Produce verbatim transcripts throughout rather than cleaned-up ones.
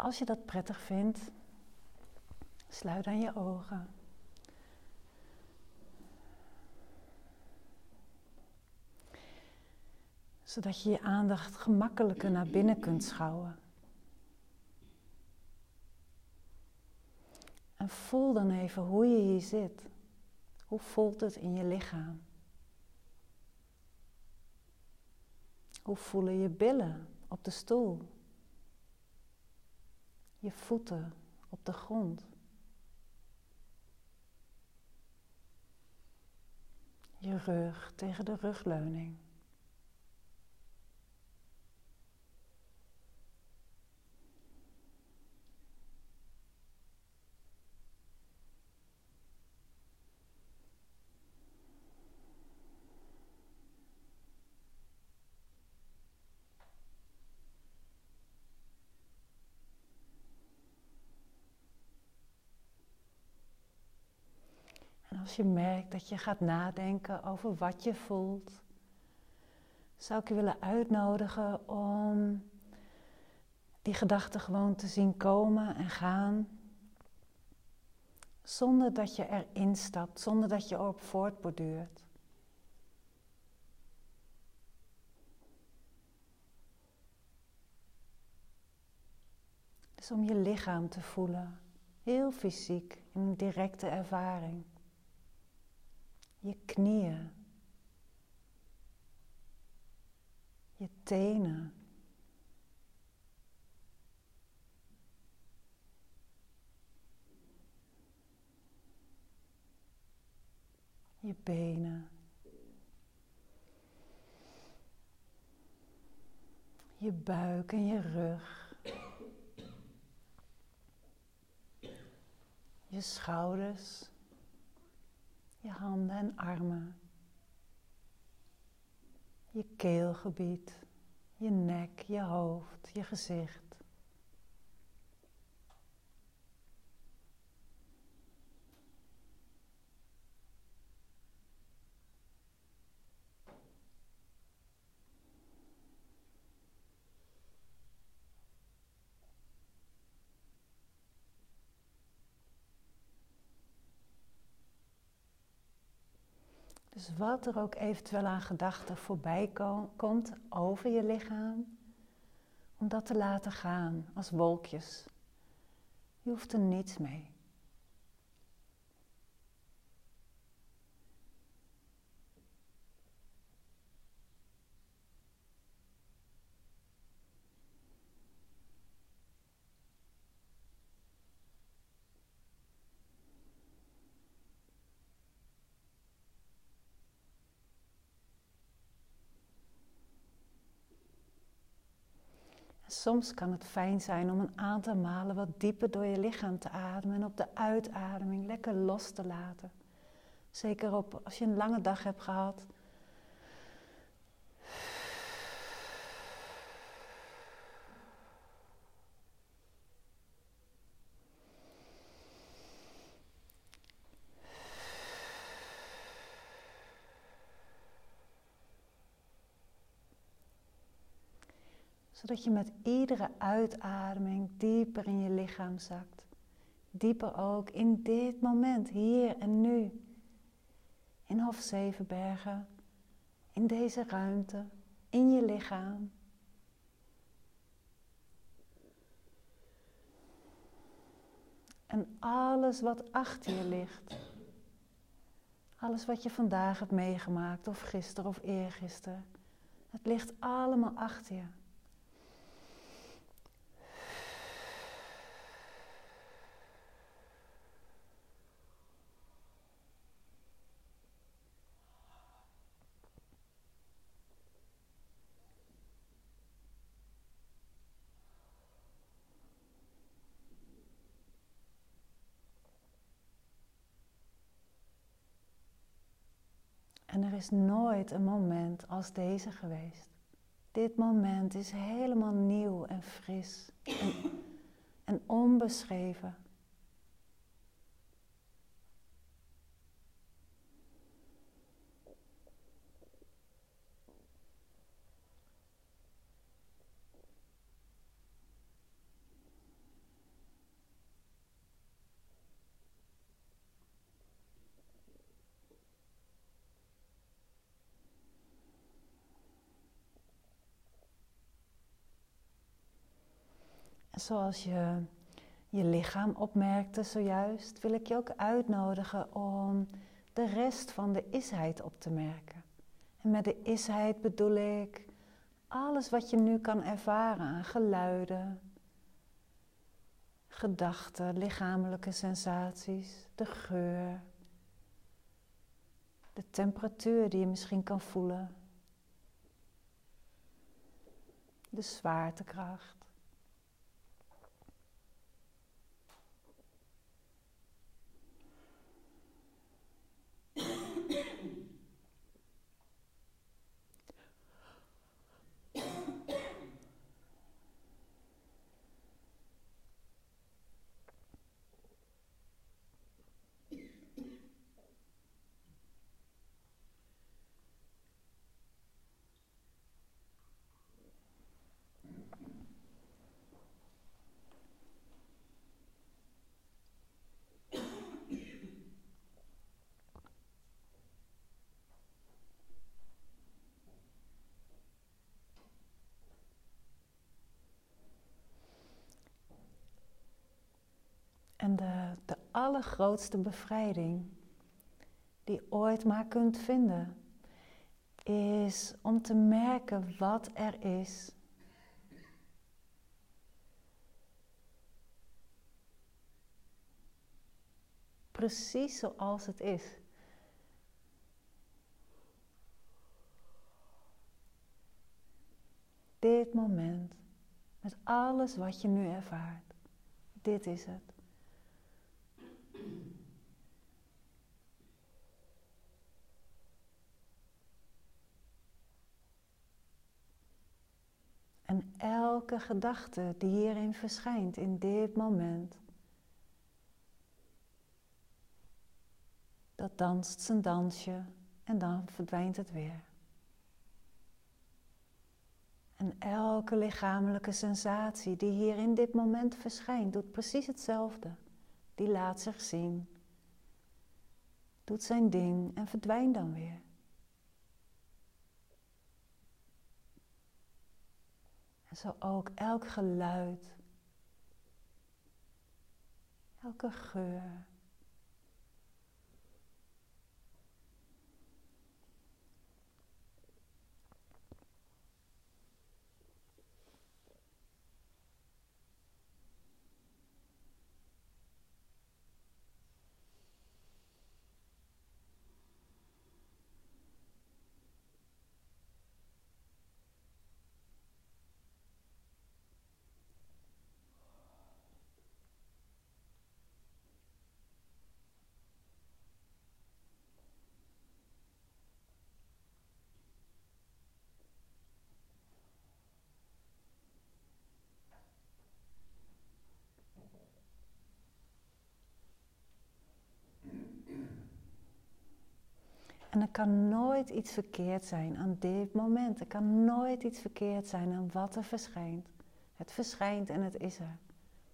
als je dat prettig vindt, sluit dan je ogen. Zodat je je aandacht gemakkelijker naar binnen kunt schouwen. En voel dan even hoe je hier zit. Hoe voelt het in je lichaam? Hoe voelen je billen op de stoel? Je voeten op de grond? Je rug tegen de rugleuning? En als je merkt dat je gaat nadenken over wat je voelt, zou ik je willen uitnodigen om die gedachten gewoon te zien komen en gaan, zonder dat je erin stapt, zonder dat je erop voortborduurt. Dus om je lichaam te voelen, heel fysiek, in een directe ervaring. Je knieën, je tenen, je benen, je buik en je rug, je schouders, je handen en armen, je keelgebied, je nek, je hoofd, je gezicht. Dus wat er ook eventueel aan gedachten voorbij ko- komt over je lichaam, om dat te laten gaan als wolkjes. Je hoeft er niets mee. Soms kan het fijn zijn om een aantal malen wat dieper door je lichaam te ademen en op de uitademing lekker los te laten. Zeker op, als je een lange dag hebt gehad. Zodat je met iedere uitademing dieper in je lichaam zakt. Dieper ook in dit moment, hier en nu. In Hof Zevenbergen, in deze ruimte, in je lichaam. En alles wat achter je ligt. Alles wat je vandaag hebt meegemaakt, of gisteren of eergisteren. Het ligt allemaal achter je. En er is nooit een moment als deze geweest. Dit moment is helemaal nieuw en fris en, en onbeschreven. En zoals je je lichaam opmerkte zojuist, wil ik je ook uitnodigen om de rest van de isheid op te merken. En met de isheid bedoel ik alles wat je nu kan ervaren aan geluiden, gedachten, lichamelijke sensaties, de geur, de temperatuur die je misschien kan voelen, de zwaartekracht. En de, de allergrootste bevrijding die je ooit maar kunt vinden, is om te merken wat er is. Precies zoals het is. Dit moment, met alles wat je nu ervaart, dit is het. En elke gedachte die hierin verschijnt, in dit moment, dat danst zijn dansje en dan verdwijnt het weer. En elke lichamelijke sensatie die hier in dit moment verschijnt, doet precies hetzelfde. Die laat zich zien, doet zijn ding en verdwijnt dan weer. En zo ook elk geluid, elke geur. En er kan nooit iets verkeerd zijn aan dit moment. Er kan nooit iets verkeerd zijn aan wat er verschijnt. Het verschijnt en het is er.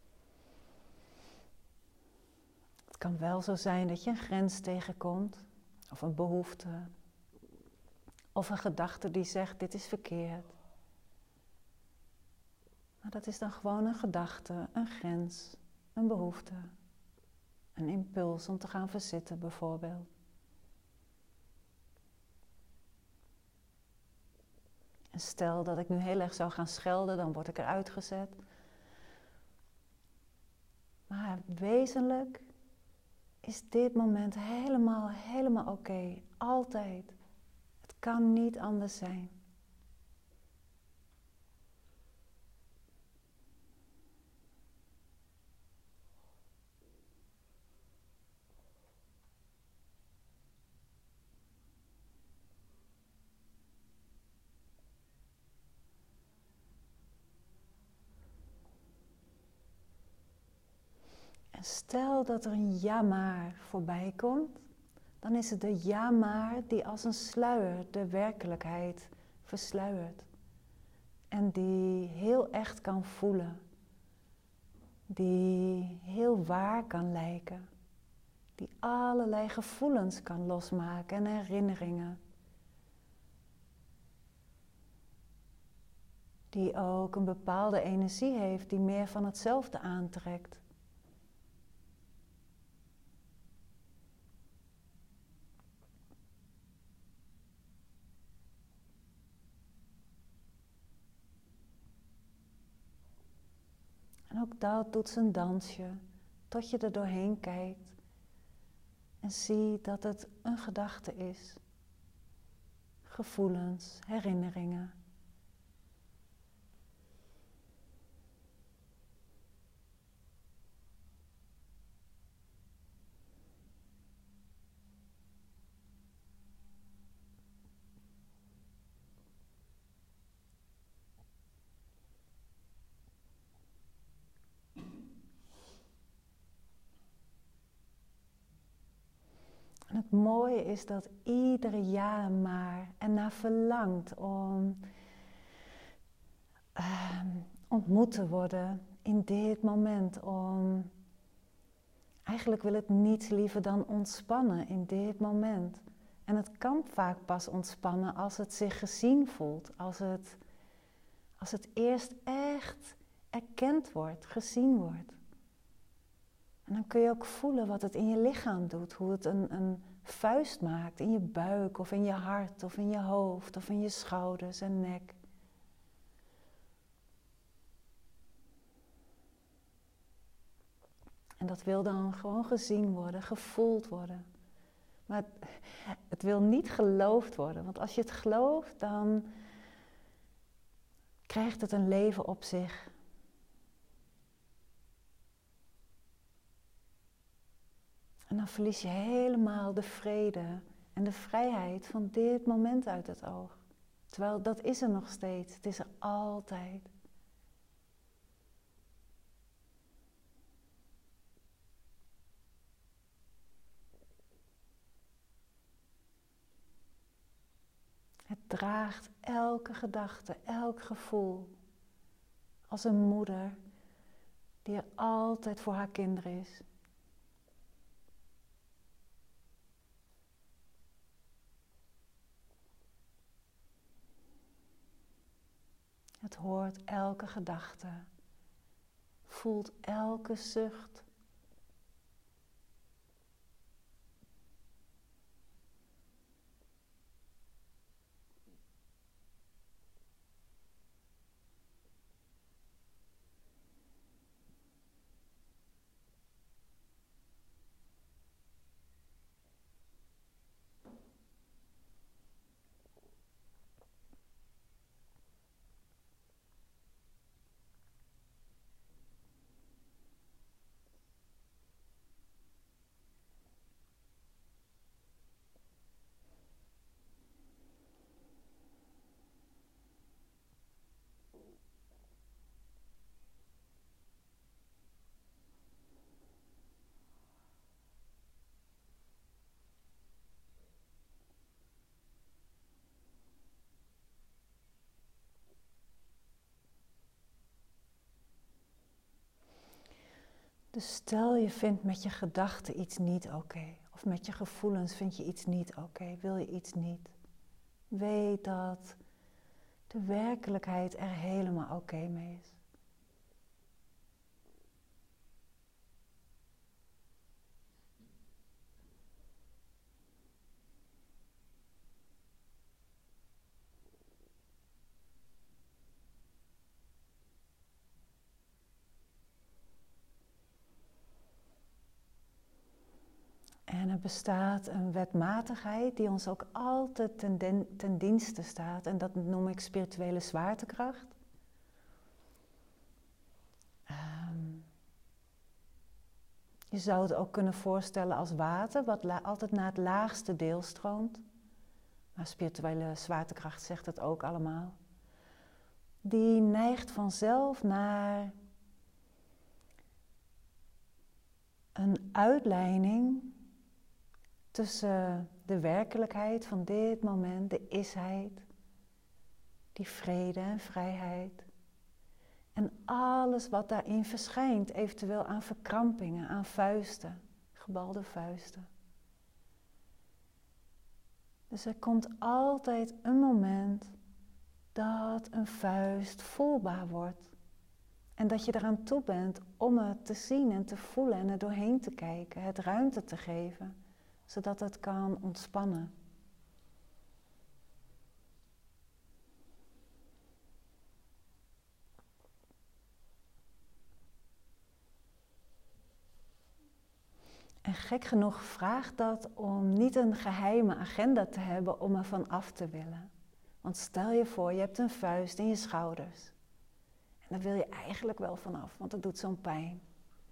Het kan wel zo zijn dat je een grens tegenkomt, of een behoefte, of een gedachte die zegt dit is verkeerd. Maar dat is dan gewoon een gedachte, een grens, een behoefte, een impuls om te gaan verzitten bijvoorbeeld. En stel dat ik nu heel erg zou gaan schelden, dan word ik eruit gezet. Maar wezenlijk is dit moment helemaal, helemaal oké. Okay. Altijd. Het kan niet anders zijn. En stel dat er een ja maar voorbij komt, dan is het de ja maar die als een sluier de werkelijkheid versluiert. En die heel echt kan voelen. Die heel waar kan lijken. Die allerlei gevoelens kan losmaken en herinneringen. die ook een bepaalde energie heeft die meer van hetzelfde aantrekt. En ook dat doet zijn dansje, tot je er doorheen kijkt en ziet dat het een gedachte is. Gevoelens, herinneringen. En het mooie is dat iedere jaar maar ernaar verlangt om uh, ontmoet te worden in dit moment. Om, eigenlijk wil het niets liever dan ontspannen in dit moment. En het kan vaak pas ontspannen als het zich gezien voelt. Als het, als het eerst echt erkend wordt, gezien wordt. En dan kun je ook voelen wat het in je lichaam doet. Hoe het een, een vuist maakt in je buik of in je hart of in je hoofd of in je schouders en nek. En dat wil dan gewoon gezien worden, gevoeld worden. Maar het, het wil niet geloofd worden. Want als je het gelooft, dan krijgt het een leven op zich. En dan verlies je helemaal de vrede en de vrijheid van dit moment uit het oog. Terwijl dat is er nog steeds. Het is er altijd. Het draagt elke gedachte, elk gevoel. Als een moeder die er altijd voor haar kinderen is. Het hoort elke gedachte, voelt elke zucht. Dus stel je vindt met je gedachten iets niet oké. Okay, of met je gevoelens vind je iets niet oké. Okay, wil je iets niet. Weet dat de werkelijkheid er helemaal oké okay mee is. En er bestaat een wetmatigheid die ons ook altijd ten, den, ten dienste staat. En dat noem ik spirituele zwaartekracht. Um, je zou het ook kunnen voorstellen als water, wat la- altijd naar het laagste deel stroomt. Maar spirituele zwaartekracht zegt het ook allemaal. Die neigt vanzelf naar een uitleiding tussen de werkelijkheid van dit moment, de isheid, die vrede en vrijheid. En alles wat daarin verschijnt, eventueel aan verkrampingen, aan vuisten, gebalde vuisten. Dus er komt altijd een moment dat een vuist voelbaar wordt. En dat je eraan toe bent om het te zien en te voelen en er doorheen te kijken, het ruimte te geven, zodat het kan ontspannen. En gek genoeg vraagt dat om niet een geheime agenda te hebben om er van af te willen. Want stel je voor, je hebt een vuist in je schouders. En daar wil je eigenlijk wel vanaf, want het doet zo'n pijn.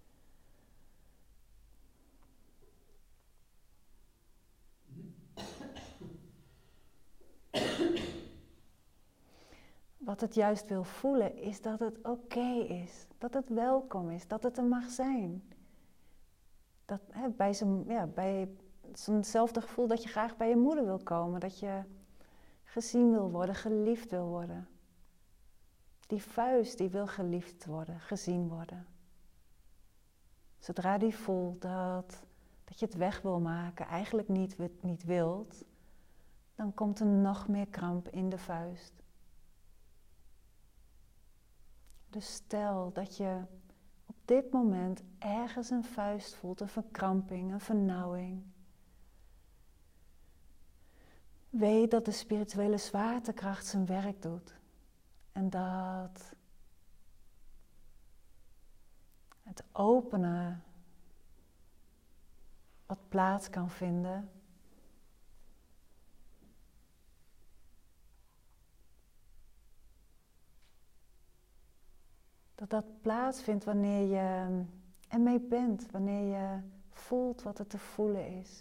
Wat het juist wil voelen is dat het oké is. Dat het welkom is, dat het er mag zijn. Dat, hè, bij zo'n, ja, bij zo'nzelfde gevoel dat je graag bij je moeder wil komen. Dat je gezien wil worden, geliefd wil worden. Die vuist die wil geliefd worden, gezien worden. Zodra die voelt dat, dat je het weg wil maken, eigenlijk niet, niet wilt, dan komt er nog meer kramp in de vuist. Dus stel dat je op dit moment ergens een vuist voelt, een verkramping, een vernauwing. Weet dat de spirituele zwaartekracht zijn werk doet. En dat het openen wat plaats kan vinden. Dat dat plaatsvindt wanneer je ermee bent, wanneer je voelt wat er te voelen is.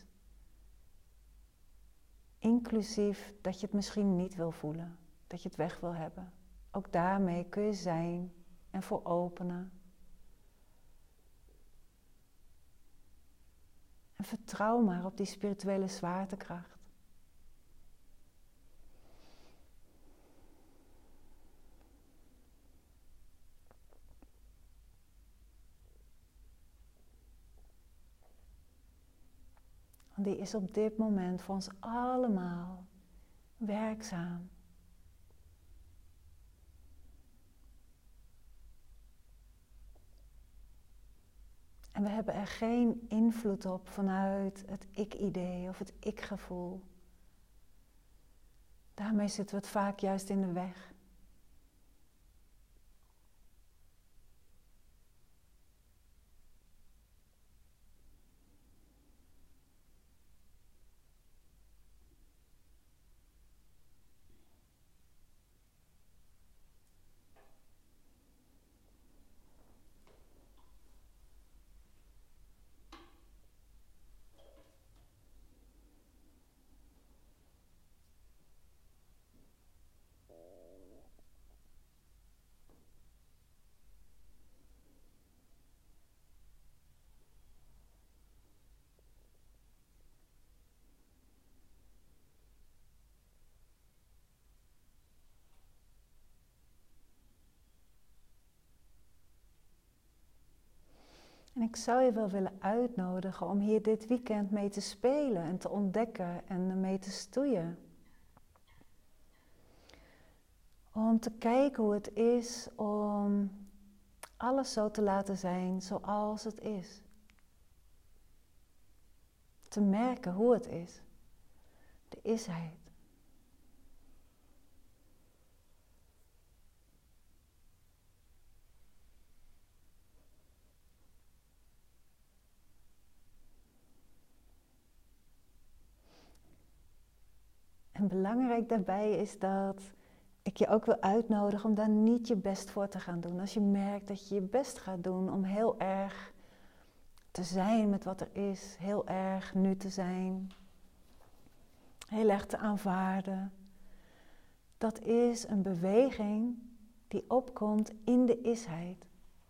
Inclusief dat je het misschien niet wil voelen, dat je het weg wil hebben. Ook daarmee kun je zijn en voor openen. En vertrouw maar op die spirituele zwaartekracht. Want die is op dit moment voor ons allemaal werkzaam. En we hebben er geen invloed op vanuit het ik-idee of het ik-gevoel. Daarmee zitten we het vaak juist in de weg. En ik zou je wel willen uitnodigen om hier dit weekend mee te spelen en te ontdekken en mee te stoeien. Om te kijken hoe het is om alles zo te laten zijn zoals het is. Te merken hoe het is. De isheid. En belangrijk daarbij is dat ik je ook wil uitnodigen om daar niet je best voor te gaan doen. Als je merkt dat je je best gaat doen om heel erg te zijn met wat er is, heel erg nu te zijn, heel erg te aanvaarden. Dat is een beweging die opkomt in de isheid.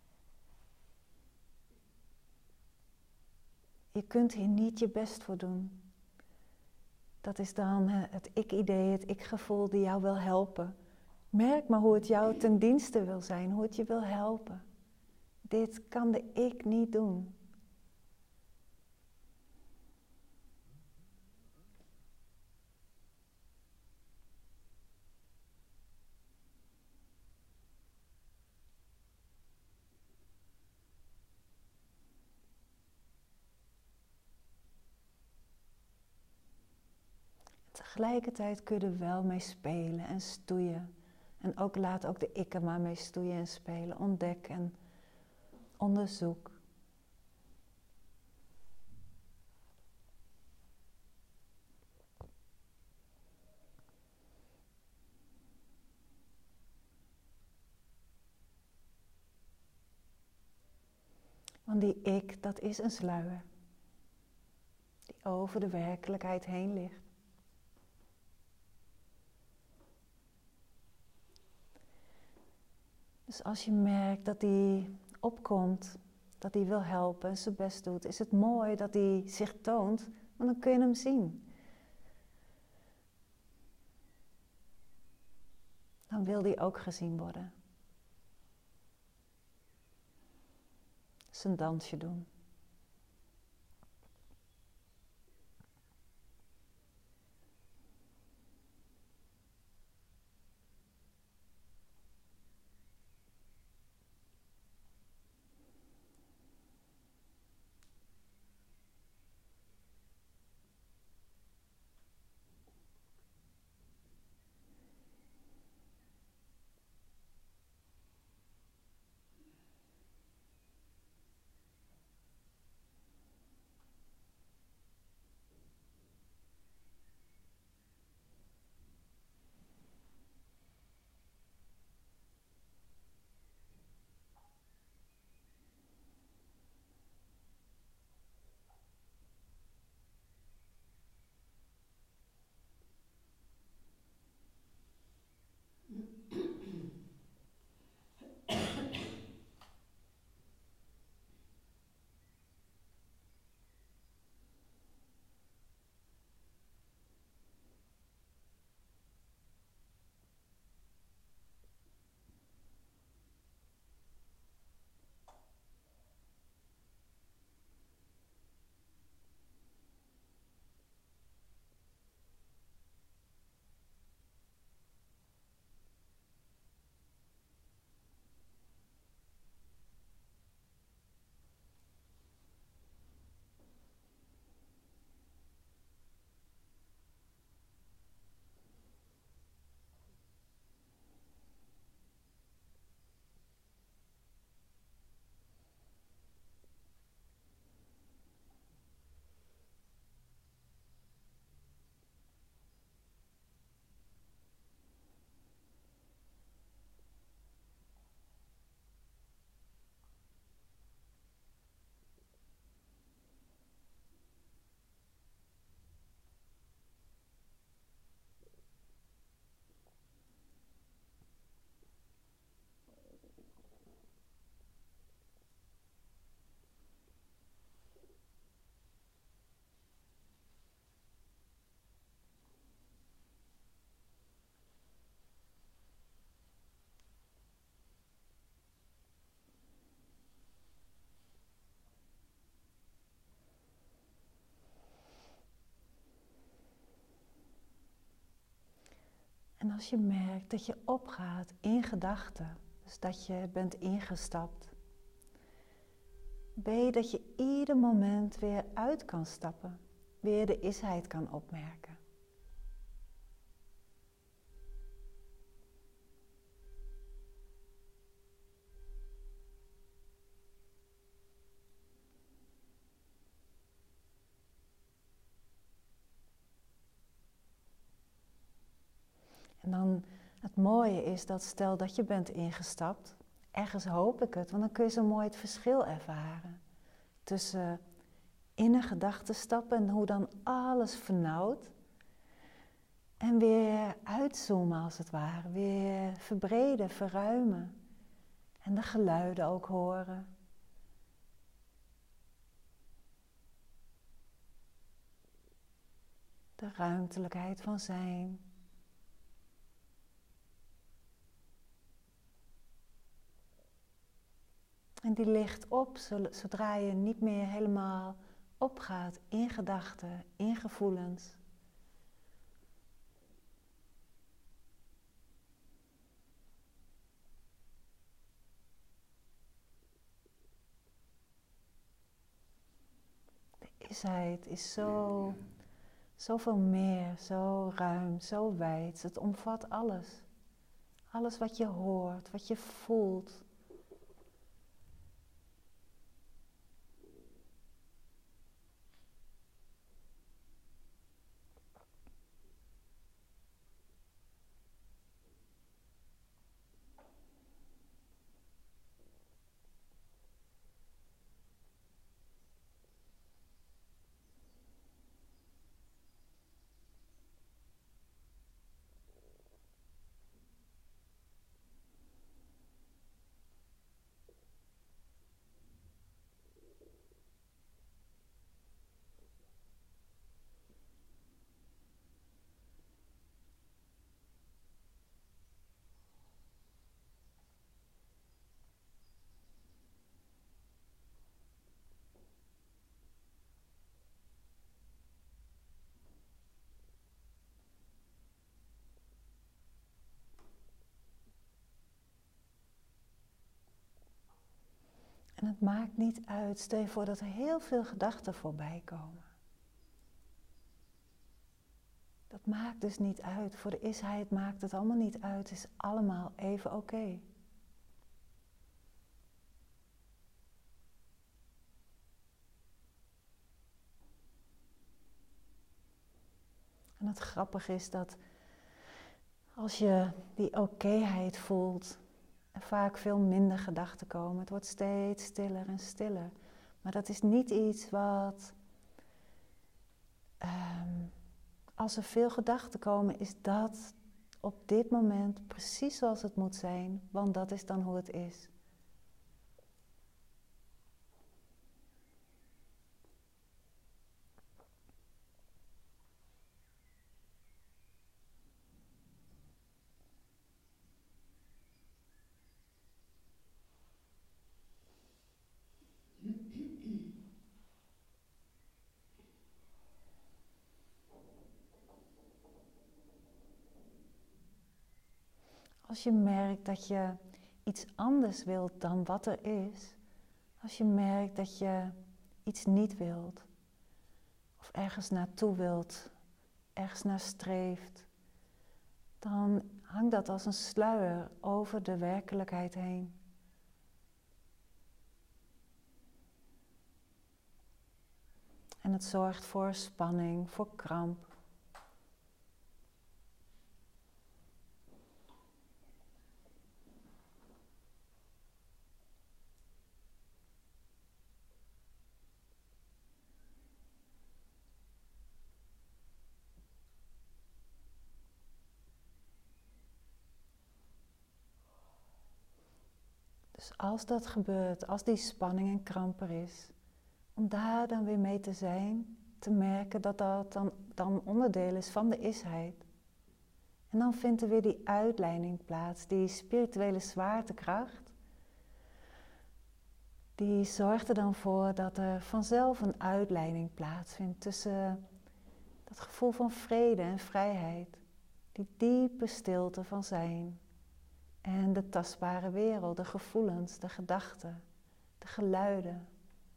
Je kunt hier niet je best voor doen. Dat is dan het ik-idee, het ik-gevoel die jou wil helpen. Merk maar hoe het jou ten dienste wil zijn, hoe het je wil helpen. Dit kan de ik niet doen. Tegelijkertijd kun je er wel mee spelen en stoeien. En ook laat ook de ik er maar mee stoeien en spelen. Ontdek en onderzoek. Want die ik, dat is een sluier. Die over de werkelijkheid heen ligt. Dus als je merkt dat die opkomt, dat die wil helpen en zijn best doet, is het mooi dat die zich toont, want dan kun je hem zien. Dan wil die ook gezien worden. Zijn dansje doen. En als je merkt dat je opgaat in gedachten, dus dat je bent ingestapt, weet dat je ieder moment weer uit kan stappen, weer de isheid kan opmerken. En dan het mooie is dat stel dat je bent ingestapt, ergens hoop ik het, want dan kun je zo mooi het verschil ervaren. Tussen in een gedachte stappen en hoe dan alles vernauwt. En weer uitzoomen als het ware, weer verbreden, verruimen. En de geluiden ook horen. De ruimtelijkheid van zijn. En die ligt op zodra je niet meer helemaal opgaat in gedachten, in gevoelens. De isheid is zo Zoveel meer, zo ruim, zo wijd. Het omvat alles. Alles wat je hoort, wat je voelt. En het maakt niet uit, stel je voor dat er heel veel gedachten voorbij komen. Dat maakt dus niet uit. Voor de isheid maakt het allemaal niet uit. Het is allemaal even oké. Okay. En het grappige is dat als je die okéheid voelt, er vaak veel minder gedachten komen. Het wordt steeds stiller en stiller. Maar dat is niet iets wat... Um, als er veel gedachten komen, is dat op dit moment precies zoals het moet zijn. Want dat is dan hoe het is. Als je merkt dat je iets anders wilt dan wat er is. Als je merkt dat je iets niet wilt. Of ergens naartoe wilt. Ergens naar streeft. Dan hangt dat als een sluier over de werkelijkheid heen. En het zorgt voor spanning, voor kramp. Dus als dat gebeurt, als die spanning en kramp er is, om daar dan weer mee te zijn, te merken dat dat dan, dan onderdeel is van de isheid. En dan vindt er weer die uitleiding plaats, die spirituele zwaartekracht. Die zorgt er dan voor dat er vanzelf een uitleiding plaatsvindt tussen dat gevoel van vrede en vrijheid. Die diepe stilte van zijn. En de tastbare wereld, de gevoelens, de gedachten, de geluiden.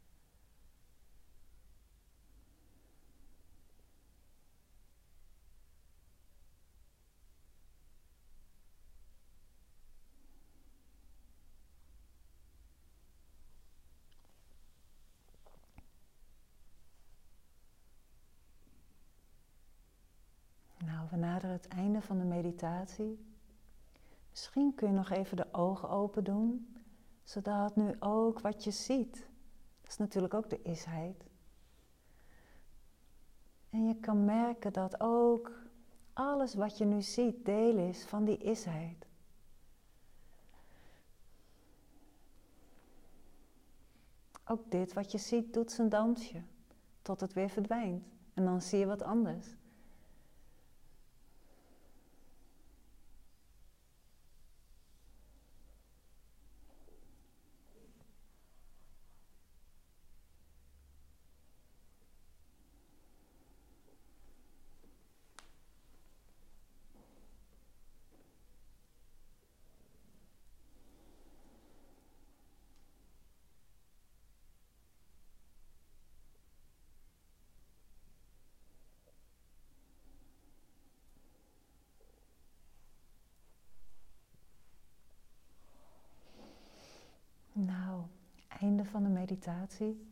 Nou, we naderen het einde van de meditatie. Misschien kun je nog even de ogen open doen, zodat nu ook wat je ziet, dat is natuurlijk ook de isheid. En je kan merken dat ook alles wat je nu ziet deel is van die isheid. Ook dit wat je ziet doet zijn dansje, tot het weer verdwijnt. En dan zie je wat anders. van de meditatie.